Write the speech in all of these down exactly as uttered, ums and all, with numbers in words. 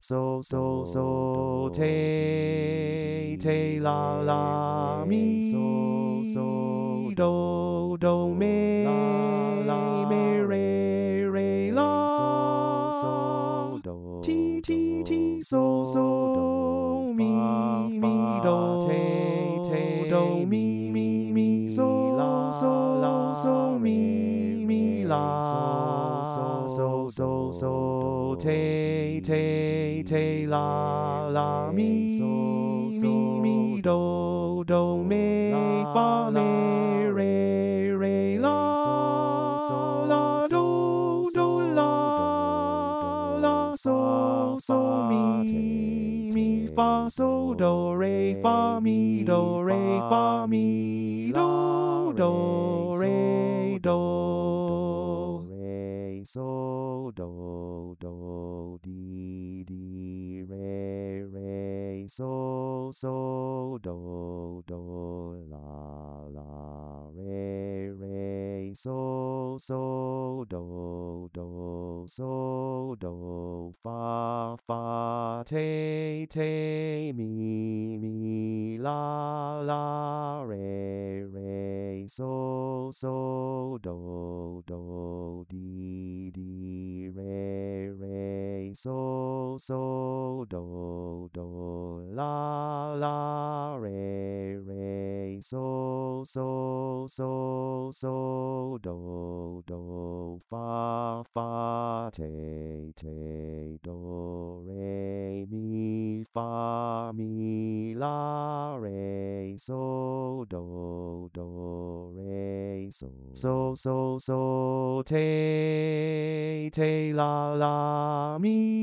so so so te te la la mi so so do do me la la me re re la so so do ti ti ti so so do mi mi do te te do mi mi mi so la so la so mi mi la so so so so te te te la la mi so mi mi do do me fa me re re la so la do do la la so so mi mi fa so do re fa mi do re fa mi do do re do re so do do di di re re so so do do la la re re so so do do so do fa fa te te mi mi la la re re so so do do di di re re so so do do la la re re so so so so do do fa fa te te do re mi fa mi la re so do do re so so so so te te la la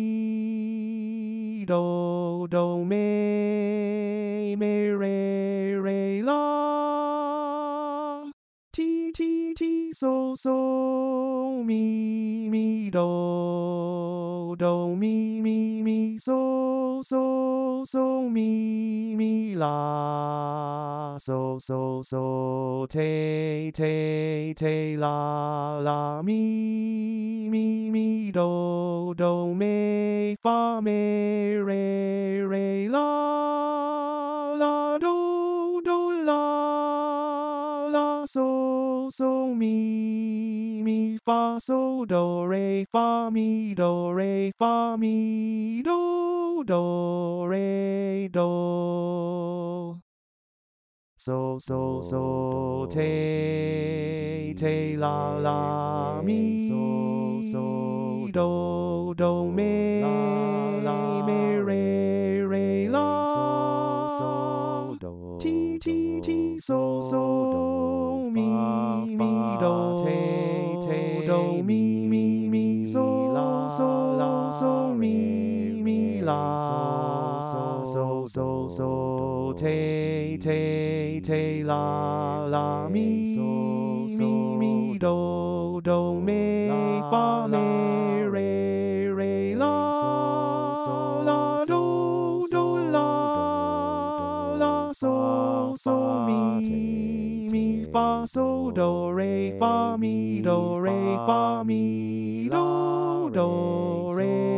mi do do me me re re la ti ti ti so so mi mi do do mi mi mi so so so mi mi la so so so te te te la la mi mi mi do do me fa me re re la la do do la la so so mi mi fa so do re fa mi do re fa mi do do re do so so so te te la la mi so so do do me la la me re re la so so do ti ti ti so so do mi mi do te te do mi mi mi so la so la so mi mi la so so so so te te te la la mi so mi mi do do me fa me re re la so la do do la la so so mi mi fa so do re fa mi do re fa mi do do re